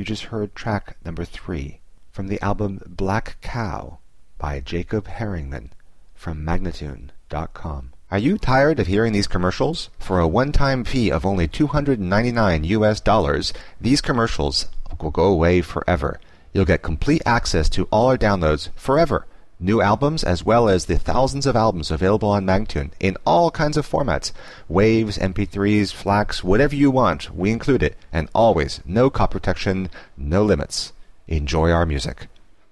just heard track number 3 from the album Black Cow by Jacob Herringman from Magnatune.com. Are you tired of hearing these commercials? For a one-time fee of only $299, these commercials will go away forever. You'll get complete access to all our downloads forever. New albums as well as the thousands of albums available on Magnatune in all kinds of formats. Waves, MP3s, FLACs, whatever you want, we include it. And always, no copy protection, no limits. Enjoy our music.